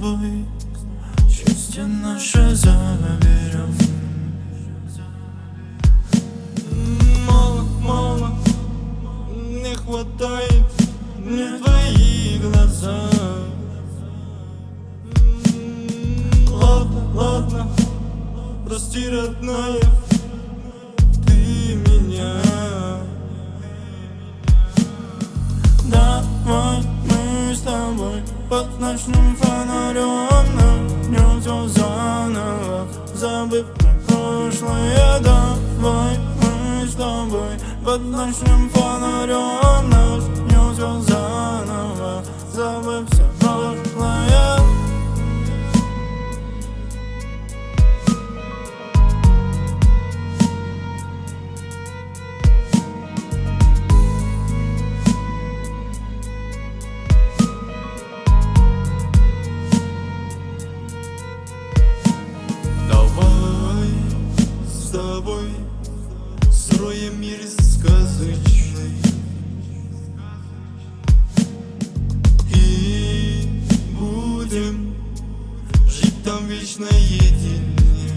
тобой счастье наше заберем. Мало, мало, не хватает мне твои глаза. Ладно, ладно, прости, родная, ты меня. Давай мы с тобой под ночным фонарем начнем все заново, забыв про прошлое. Давай мы с тобой под ночным фонарем начнем все заново, забыв все прошлое. С тобой строим мир сказочный и будем жить там вечно едине.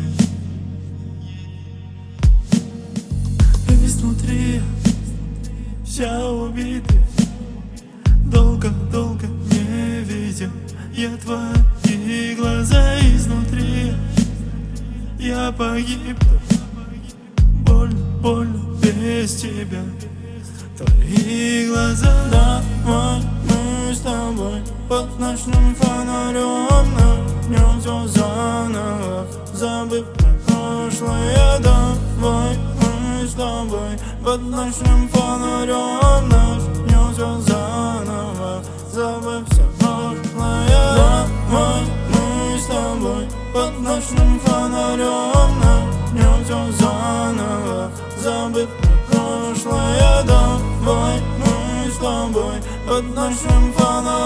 Изнутри вся убита, долго-долго не видел я твои глаза изнутри. Я погиб, больно, больно без тебя. Твои глаза. Давай мы с тобой под ночным фонарем начнем все заново, забыв про прошлое. Давай мы с тобой под ночным фонарем начнем все заново, забыв все прошлое. Давай мы с тобой под ночным фонарем начнем все заново, забыв про прошлое. Давай мы с тобой под ночным фонарем